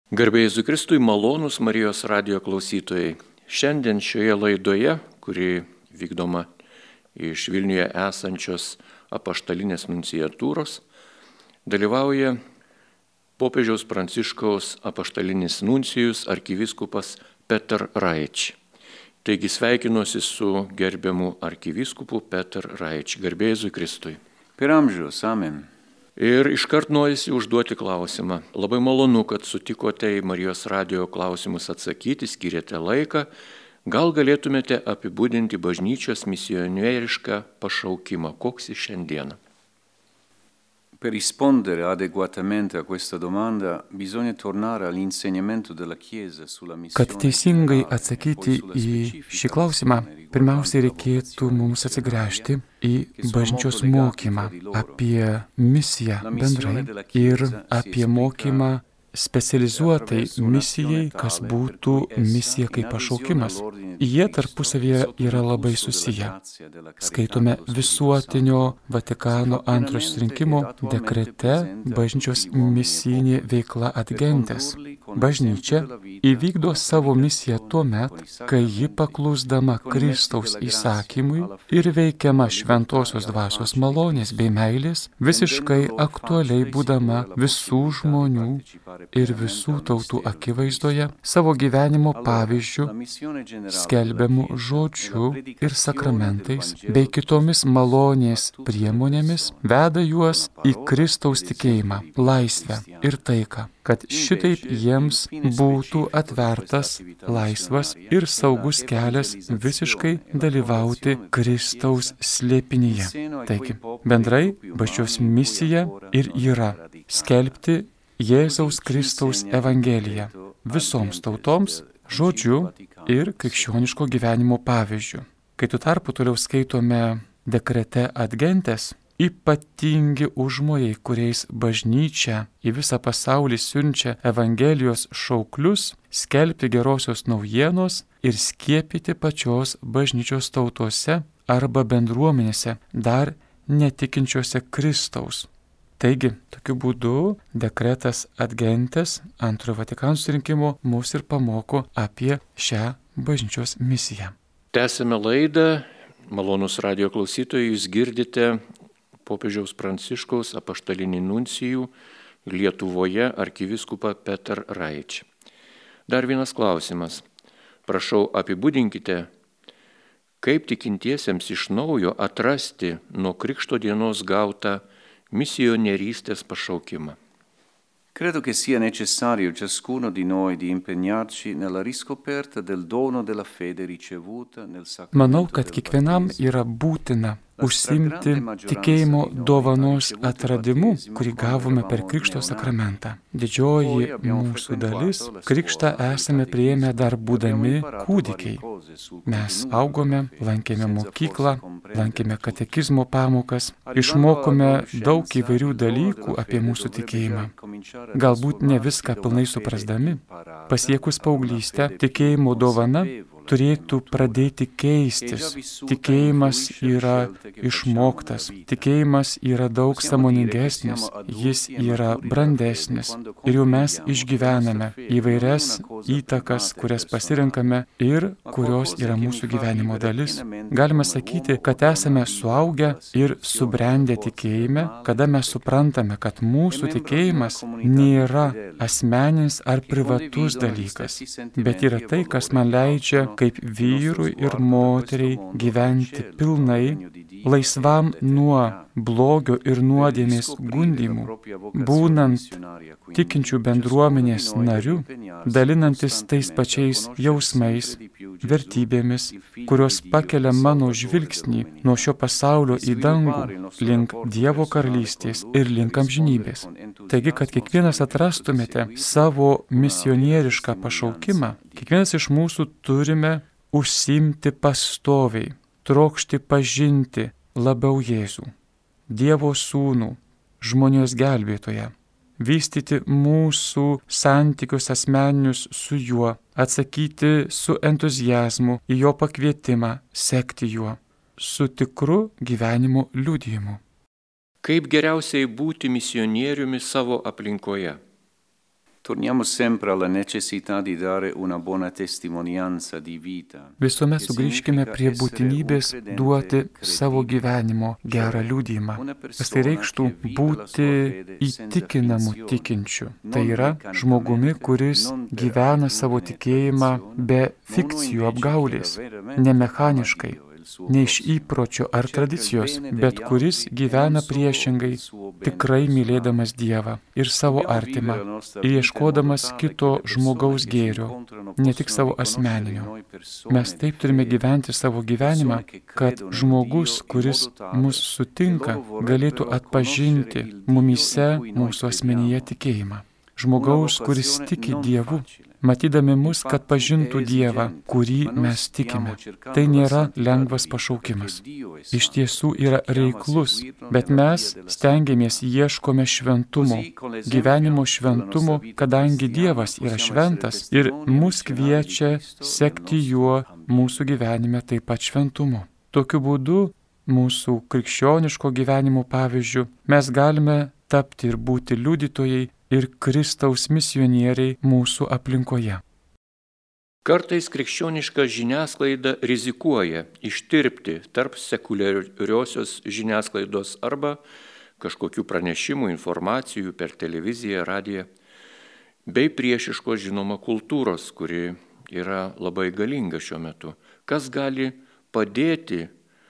Garbė Jėzui Kristui, malonūs Marijos radijo klausytojai. Šiandien šioje laidoje, kuri vykdoma iš Vilniuje esančios apaštalinės nunciatūros, dalyvauja popiežiaus Pranciškaus apaštalinis nuncijus arkivyskupas Petar Raič. Taigi sveikinuosi su gerbiamu arkivyskupu Petar Raič. Garbė Jėzui Kristui. Per amžius, amen. Ir iškart norisi užduoti klausimą. Labai malonu, kad sutikote į Marijos radijo klausimus atsakyti, skiriate laiką. Gal galėtumėte apibūdinti bažnyčios misionierišką pašaukimą? Koks jis šiandieną? Per rispondere adeguatamente a questa domanda bisogna tornare all'insegnamento della Chiesa sulla missione. Kad teisingai atsakyti į šį klausimą, pirmiausia reikėtų mums atsigręžti į bažnyčios mokymą apie misiją bendrai ir apie mokymą specializuotai misijai, kas būtų misija kaip pašaukimas. Jie tarpusavėje yra labai susiję. Skaitome visuotinio Vatikano antrojo susirinkimo dekrete bažnyčios misijinė veikla ad gentes. Bažnyčia įvykdo savo misiją tuo met, kai ji paklusdama Kristaus įsakymui ir veikiama šventosios dvasios malonės bei meilės, visiškai aktualiai būdama visų žmonių ir visų tautų akivaizdoje savo gyvenimo pavyzdžių, skelbiamų žodžių ir sakramentais bei kitomis malonės priemonėmis veda juos į Kristaus tikėjimą, laisvę ir taiką, kad šitaip jiems būtų atvertas laisvas ir saugus kelias visiškai dalyvauti Kristaus slėpinyje. Taigi, bendrai bažnyčios misija ir yra skelbti Jėzaus Kristaus evangeliją visoms tautoms, žodžiu ir krikščioniško gyvenimo pavyzdžiu. Kai tuo tarpu toliau skaitome dekrete ad gentes, ypatingi užmojai, kuriais bažnyčia į visą pasaulį siunčia evangelijos šauklius, skelbti gerosios naujienos ir skiepyti pačios bažnyčios tautose arba bendruomenėse dar netikinčiose Kristaus. Taigi, tokiu būdu dekretas ad gentes antrojo Vatikano susirinkimo mus ir pamoko apie šią bažnyčios misiją. Tęsime laidą. Malonūs radijo klausytojai, jūs girdite popiežiaus Pranciškaus apaštalinį nuncijų Lietuvoje arkivyskupą Petar Raič. Dar vienas klausimas. Prašau, apibūdinkite, kaip tikintiesiems iš naujo atrasti nuo Krikšto dienos gautą misionierystės pašaukimą. Credo che sia necessario ciascuno di noi di impegnarci nella riscoperta del dono della fede ricevuta nel sacramento. Manau, kad kiekvienam yra būtina užsiimti tikėjimo dovanos atradimu, kurį gavome per Krikšto sakramentą. Didžioji mūsų dalis Krikštą esame priėmę dar būdami kūdikiai. Mes augome, lankėme mokyklą, lankėme katekizmo pamokas, išmokome daug įvairių dalykų apie mūsų tikėjimą. Galbūt ne viską pilnai suprasdami. Pasiekus paauglystę, tikėjimo dovana turėtų pradėti keistis. Tikėjimas yra išmoktas, tikėjimas yra daug sąmoningesnis, jis yra brandesnis ir jau mes išgyvename įvairias įtakas, kurias pasirenkame ir kurios yra mūsų gyvenimo dalis. Galima sakyti, kad esame suaugę ir subrendę tikėjime, kada mes suprantame, kad mūsų tikėjimas nėra asmeninis ar privatus dalykas, bet yra tai, kas man leidžia kaip vyrui ir moteriai gyventi pilnai, laisvam nuo blogio ir nuodėmės gundymų, būnant tikinčių bendruomenės nariu, dalinantis tais pačiais jausmais, vertybėmis, kurios pakelia mano žvilgsnį nuo šio pasaulio į dangų, link Dievo karalystės ir link amžinybės. Taigi, kad kiekvienas atrastumėte savo misionierišką pašaukimą, kiekvienas iš mūsų turime užsiimti pastoviai, trokšti pažinti labiau Jėzų, Dievo sūnų, žmonijos gelbėtoją, vystyti mūsų santykius asmeninius su juo, atsakyti su entuziazmu į jo pakvietimą, sekti juo, su tikru gyvenimo liudijimu. Kaip geriausiai būti misionieriumi savo aplinkoje? Torniamo sempre alla necessità di dare una buona testimonianza di vita. Visuomet sugrįžkime prie būtinybės duoti savo gyvenimo gerą liudijimą. Kas tai reikštų būti įtikinamu tikinčiu. Tai yra žmogumi, kuris gyvena savo tikėjimą be fikcijų apgaulės, ne mechaniškai, ne iš įpročio ar tradicijos, bet kuris gyvena priešingai, tikrai mylėdamas Dievą ir savo artimą, ir ieškodamas kito žmogaus gėrio, ne tik savo asmeninio. Mes taip turime gyventi savo gyvenimą, kad žmogus, kuris mus sutinka, galėtų atpažinti mumyse mūsų asmenyje tikėjimą. Žmogaus, kuris tiki Dievu, matydami mus, kad pažintų Dievą, kurį mes tikime. Tai nėra lengvas pašaukimas. Iš tiesų yra reiklus, bet mes stengiamės ieškome šventumo, gyvenimo šventumo, kadangi Dievas yra šventas ir mus kviečia sekti juo mūsų gyvenime taip pat šventumu. Tokiu būdu, mūsų krikščioniško gyvenimo pavyzdžiu, mes galime tapti ir būti liudytojai ir Kristaus misionieriai mūsų aplinkoje. Kartais krikščioniška žiniasklaida rizikuoja ištirpti tarp sekuliariosios žiniasklaidos arba kažkokių pranešimų, informacijų per televiziją, radiją, bei priešiškos žinoma kultūros, kuri yra labai galinga šiuo metu. Kas gali padėti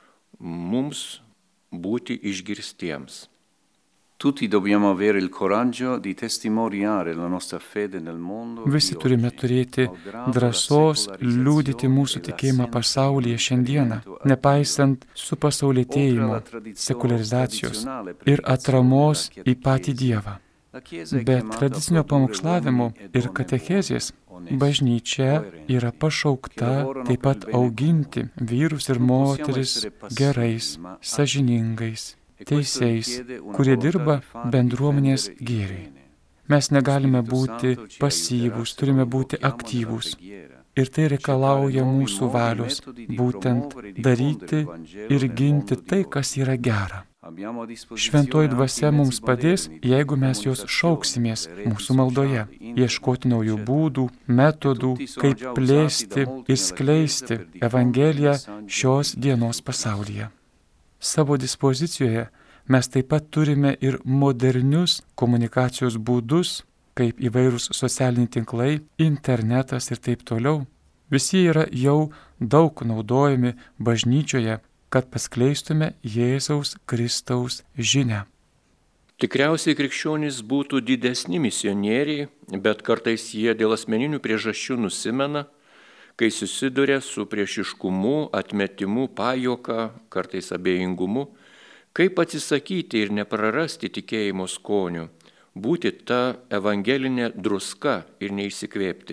mums būti išgirstiems? Tutti dobbiamo avere il coraggio di testimoniare la nostra fede nel mondo. Visi turime turėti drąsos liudyti mūsų tikėjimą pasaulyje šiandieną, nepaisant supasaulėtėjimo, sekularizacijos ir atramos į patį Dievą. Be tradicinio pamokslavimo ir katechezės bažnyčia yra pašaukta taip pat auginti vyrus ir moteris gerais, sąžiningais, teisiais, kurie dirba bendruomenės gėriui. Mes negalime būti pasyvūs, turime būti aktyvūs. Ir tai reikalauja mūsų valios, būtent daryti ir ginti tai, kas yra gera. Šventoji dvasia mums padės, jeigu mes jos šauksimės mūsų maldoje, ieškoti naujų būdų, metodų, kaip plėsti ir skleisti Evangeliją šios dienos pasaulyje. Savo dispozicijoje mes taip pat turime ir modernius komunikacijos būdus, kaip įvairūs socialiniai tinklai, internetas ir taip toliau. Visi yra jau daug naudojami bažnyčioje, kad paskleistume Jėzaus Kristaus žinią. Tikriausiai krikščionys būtų didesni misionieriai, bet kartais jie dėl asmeninių priežasčių nusimena, kai susiduria su priešiškumu, atmetimu, pajuoka, kartais abejingumu, kaip atsisakyti ir neprarasti tikėjimo skonių, būti ta evangelinė druska ir neišsikvėpti.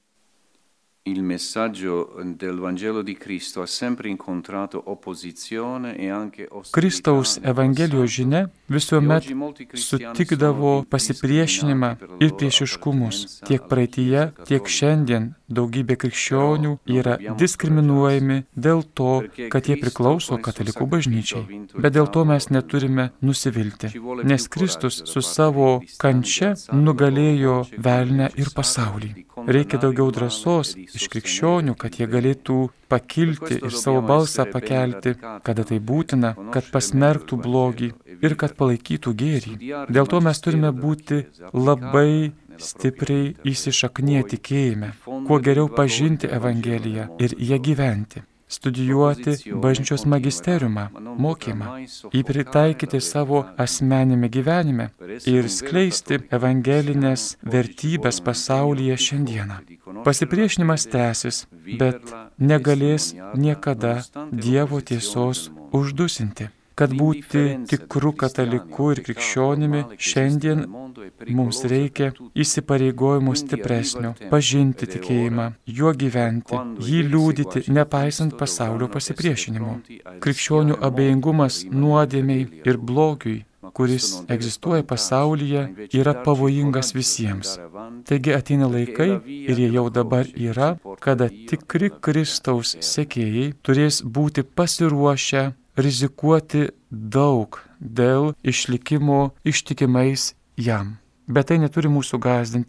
Il messaggio del Vangelo di Cristo ha sempre incontrato opposizione e anche ostilità. Kristaus Evangelijos žinia visuomet sutikdavo pasipriešinimą ir priešiškumus. Tiek praeityje, tiek šiandien daugybė krikščionių yra diskriminuojami dėl to, kad jie priklauso katalikų bažnyčiai. Bet dėl to mes neturime nusivilti, nes Kristus su savo kančia nugalėjo velnę ir pasaulį. Reikia daugiau drąsos iš krikščionių, kad jie galėtų pakilti ir savo balsą pakelti, kada tai būtina, kad pasmerktų blogį ir kad palaikytų gėrį. Dėl to mes turime būti labai stipriai įsišakniję tikėjime, kuo geriau pažinti Evangeliją ir ją gyventi, studijuoti bažnyčios magisteriumą, mokymą, jį pritaikyti savo asmenime gyvenime ir skleisti evangelinės vertybės pasaulyje šiandieną. Pasipriešinimas tęsis, bet negalės niekada Dievo tiesos uždusinti. Kad būti tikru kataliku ir krikščionimi, šiandien mums reikia įsipareigojimo stipresnio, pažinti tikėjimą, juo gyventi, jį liudyti, nepaisant pasaulio pasipriešinimo. Krikščionių abejingumas nuodėmei ir blogiui, kuris egzistuoja pasaulyje, yra pavojingas visiems. Taigi ateina laikai, ir jie jau dabar yra, kada tikri Kristaus sekėjai turės būti pasiruošę rizikuoti daug dėl išlikimo ištikimais jam. Bet tai neturi mūsų gąsdinti,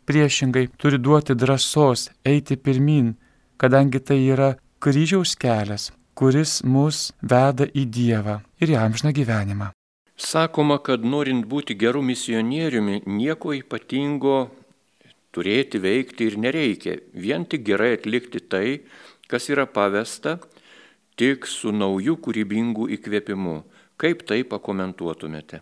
priešingai turi duoti drąsos eiti pirmin, kadangi tai yra kryžiaus kelias, kuris mus veda į Dievą ir į amžiną gyvenimą. Sakoma, kad norint būti geru misionieriumi, nieko ypatingo turėti, veikti ir nereikia. Vien tik gerai atlikti tai, kas yra pavesta, tik su nauju kūrybingu įkvėpimu. Kaip tai pakomentuotumėte?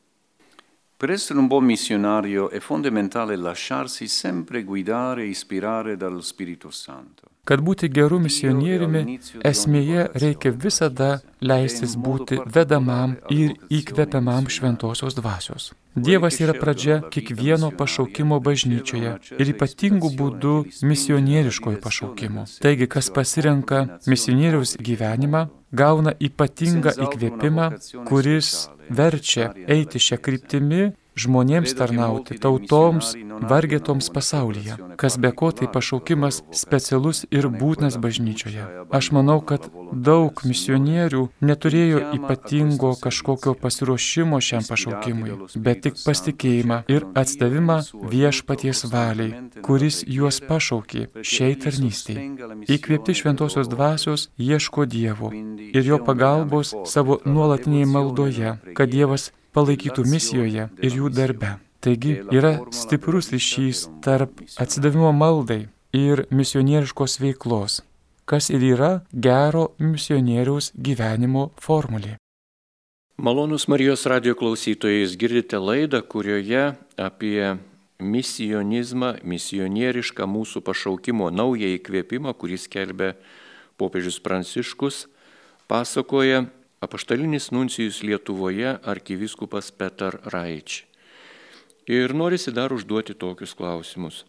Per essere un buon missionario è fondamentale lasciarsi sempre guidare e ispirare dallo Spirito Santo. Kad būti geru misionieriumi, esmėje reikia visada leistis būti vedamam ir įkvepiamam šventosios dvasios. Dievas yra pradžia kiekvieno pašaukimo bažnyčioje ir ypatingų būdų misionieriškojo pašaukimo. Taigi, kas pasirenka misionieriaus gyvenimą, gauna ypatingą įkvėpimą, kuris verčia eiti šią kryptimį, žmonėms tarnauti, tautoms, vargetoms pasaulyje. Kas be ko, tai pašaukimas specialus ir būtinas bažnyčioje. Aš manau, kad daug misionierių neturėjo ypatingo kažkokio pasiruošimo šiam pašaukimui, bet tik pasitikėjimą ir atsidavimą viešpaties valiai, kuris juos pašaukė šiai tarnystei. Įkvėpti šventosios dvasios ieško Dievo ir jo pagalbos savo nuolatinėje maldoje, kad Dievas palaikytų misijoje ir jų darbe. Taigi yra stiprus ryšys tarp atsidavimo maldai ir misionieriškos veiklos, kas ir yra gero misionieriaus gyvenimo formulė. Malonūs Marijos radijo klausytojai, jūs girdite laidą, kurioje apie misionizmą, misionierišką mūsų pašaukimo naują įkvėpimą, kurį skelbia popiežius Pranciškus, pasakoja apaštalinis nuncijus Lietuvoje arkivyskupas Petar Raič. Ir norisi dar užduoti tokius klausimus.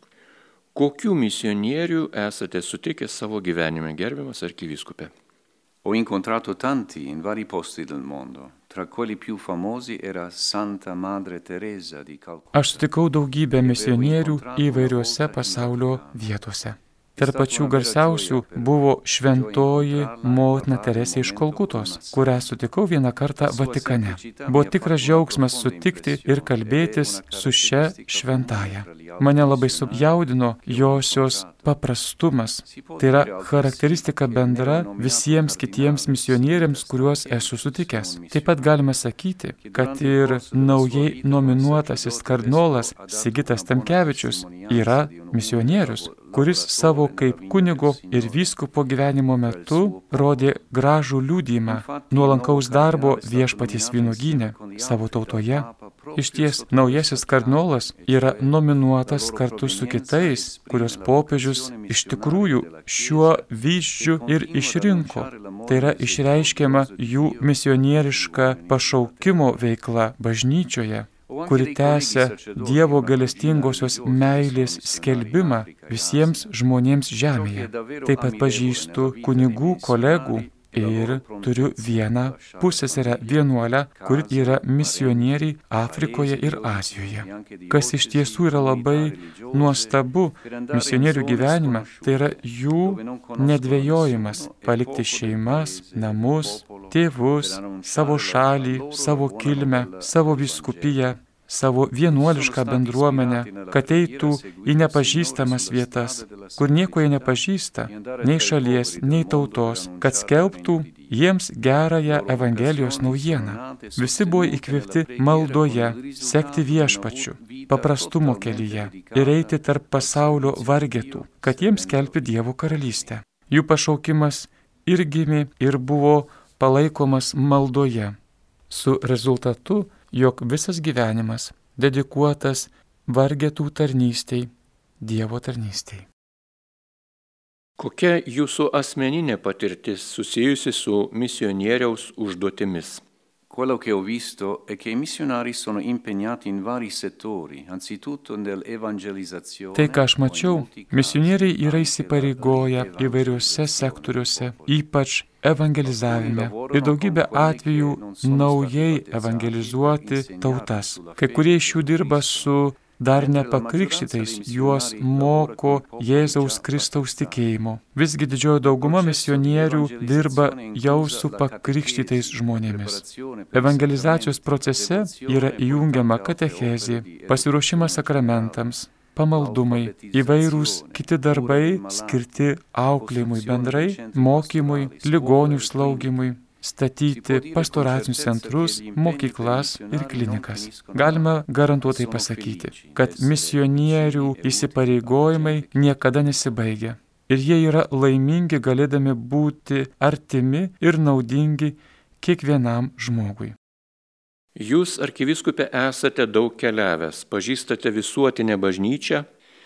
Kokių misionierių esate sutikę savo gyvenime, gerbiamas arkivyskupe? Ho incontrato tanti in vari posti del mondo. Tra quelli più famosi era Santa Madre Teresa di Calcutta. Aš sutikau daugybę misionierių įvairiuose pasaulio vietose. Tarp pačių garsiausių buvo šventoji motina Teresė iš Kalkutos, kurią sutikau vieną kartą Vatikane. Buvo tikras džiaugsmas sutikti ir kalbėtis su šia šventaja. Mane labai sujaudino josios paprastumas. Tai yra charakteristika bendra visiems kitiems misionieriams, kuriuos esu sutikęs. Taip pat galime sakyti, kad ir naujai nominuotasis kardinolas Sigitas Tamkevičius yra misionierius, kuris savo kaip kunigo ir vyskupo gyvenimo metu rodė gražų liudijimą nuolankaus darbo viešpaties vynuogyne savo tautoje. Išties, naujasis kardinolas yra nominuotas kartu su kitais, kurios popiežius iš tikrųjų šiuo vyzdžiu ir išrinko. Tai yra išreiškiama jų misionieriška pašaukimo veikla bažnyčioje, kuri tęsia Dievo gailestingosios meilės skelbimą visiems žmonėms žemėje. Taip pat pažįstu kunigų kolegų ir turiu vieną pusseserę vienuolę, kuri yra misionieriai Afrikoje ir Azijoje. Kas iš tiesų yra labai nuostabu misionierių gyvenime, tai yra jų nedvejojimas palikti šeimas, namus, tėvus, savo šalį, savo kilmę, savo vyskupiją, savo vienuolišką bendruomenę, kad eitų į nepažįstamas vietas, kur nieko jie nepažįsta, nei šalies, nei tautos, kad skelbtų jiems gerąją Evangelijos naujieną. Visi buvo įkvėpti maldoje, sekti viešpačiu, paprastumo kelyje ir eiti tarp pasaulio vargetų, kad jiems skelbti Dievo karalystę. Jų pašaukimas ir gimė ir buvo palaikomas maldoje, su rezultatu, jog visas gyvenimas dedikuotas vargetų tarnystei, Dievo tarnystei. Kokia jūsų asmeninė patirtis susijusi su misionieriaus užduotimis? Quello che ho visto è che i missionari sono impegnati in vari settori, anzitutto nell'evangelizzazione. Tai, ką aš mačiau, misionieriai yra įsipareigoję įvairiuose sektoriuose, ypač evangelizavime ir daugybę atvejų naujai evangelizuoti tautas. Kai kurie iš jų dirba su dar nepakrikštytais, juos moko Jėzaus Kristaus tikėjimo. Visgi didžioji dauguma misionierių dirba jau su pakrikštytais žmonėmis. Evangelizacijos procese yra įjungiama katechezė, pasiruošimas sakramentams, pamaldumai, įvairūs kiti darbai skirti auklėjimui bendrai, mokymui, ligonių slaugimui, statyti pastoracinius centrus, mokyklas ir klinikas. Galime garantuotai pasakyti, kad misionierių įsipareigojimai niekada nesibaigia. Ir jie yra laimingi galėdami būti artimi ir naudingi kiekvienam žmogui. Jūs, arkivyskupė, esate daug keliavęs, pažįstate visuotinę bažnyčią,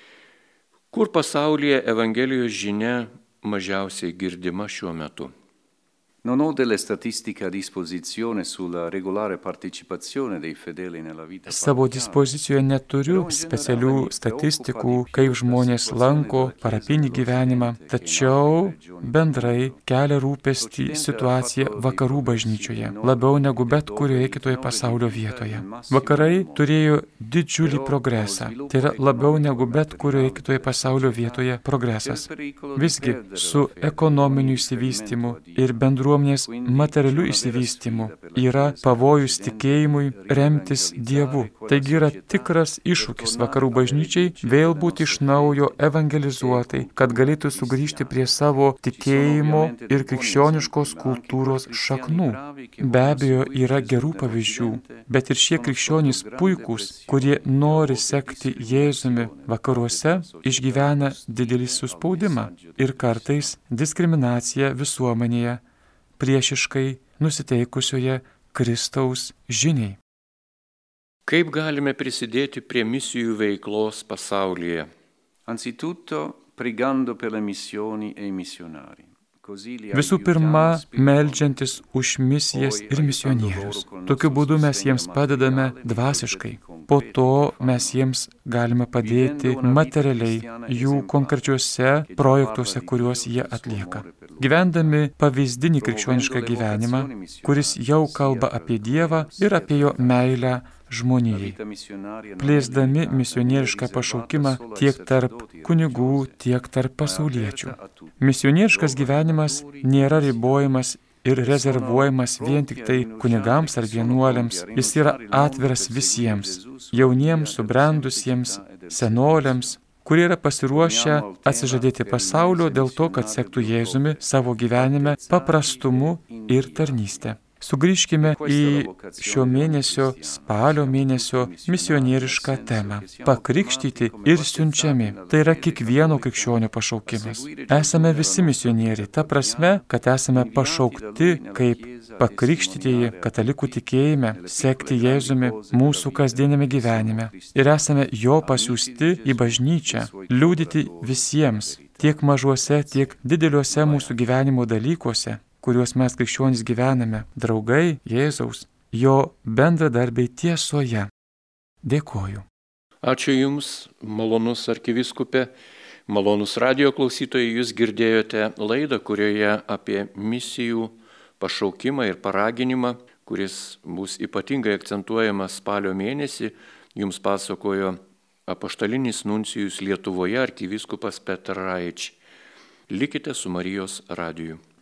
kur pasaulyje Evangelijos žinia mažiausiai girdima šiuo metu. Non ho delle statistiche a disposizione sulla regolare partecipazione dei fedeli nella vita Savo dispozicijoje neturiu specialių statistikų, kaip žmonės lanko parapinį gyvenimą, tačiau bendrai kelia rūpestį situacija vakarų bažnyčioje, labiau negu bet kurioje kitoje pasaulio vietoje. Vakarai turėjo didžiulį progresą, tai yra labiau negu bet kurioje kitoje pasaulio vietoje progresas. Visgi su ekonominiu išsivystymu ir bendruomenės materialiu išsivystymu yra pavojus tikėjimui remtis Dievu. Taigi yra tikras iššūkis vakarų bažnyčiai vėl būti iš naujo evangelizuotai, kad galėtų sugrįžti prie savo tikėjimo ir krikščioniškos kultūros šaknų. Be abejo, yra gerų pavyzdžių, bet ir šie krikščionys puikūs, kurie nori sekti Jėzumi vakaruose, išgyvena didelį suspaudimą ir kartais diskriminaciją visuomenėje, priešiškai nusiteikusioje Kristaus žiniai. Kaip galime prisidėti prie misijų veiklos pasaulyje? Anzitutto pregando per le missioni e i missionari. Visų pirma, meldžiantis už misijas ir misionierius. Tokiu būdu mes jiems padedame dvasiškai. Po to mes jiems galime padėti materialiai jų konkrečiuose projektuose, kuriuos jie atlieka. Gyvendami pavyzdinį krikščionišką gyvenimą, kuris jau kalba apie Dievą ir apie jo meilę žmonijai. Plėsdami misionierišką pašaukimą tiek tarp kunigų, tiek tarp pasauliečių. Misionieriškas gyvenimas nėra ribojamas ir rezervuojamas vien tik tai kunigams ar vienuoliams. Jis yra atviras visiems, jauniems, subrendusiems, senoliams, kurie yra pasiruošę atsižadėti pasaulio dėl to, kad sektų Jėzumi savo gyvenime paprastumu ir tarnyste. Sugrįžkime į šio mėnesio, spalio mėnesio misionierišką temą. Pakrikštyti ir siunčiami. Tai yra kiekvieno krikščionio pašaukimas. Esame visi misionieriai, ta prasme, kad esame pašaukti kaip pakrikštytieji katalikų tikėjime, sekti Jėzumi mūsų kasdienėme gyvenime. Ir esame jo pasiųsti į bažnyčią, liudyti visiems, tiek mažuose, tiek dideliuose mūsų gyvenimo dalykuose, kuriuos mes krikščionys gyvename, draugai Jėzaus, jo bendradarbiai tiesoje. Dėkoju. Ačiū Jums, malonus arkivyskupė, malonus radijo klausytojai, Jūs girdėjote laidą, kurioje apie misijų pašaukimą ir paraginimą, kuris bus ypatingai akcentuojamas spalio mėnesį, Jums pasakojo apaštalinis nuncijus Lietuvoje arkivyskupas Petr Raič. Likite su Marijos radiju.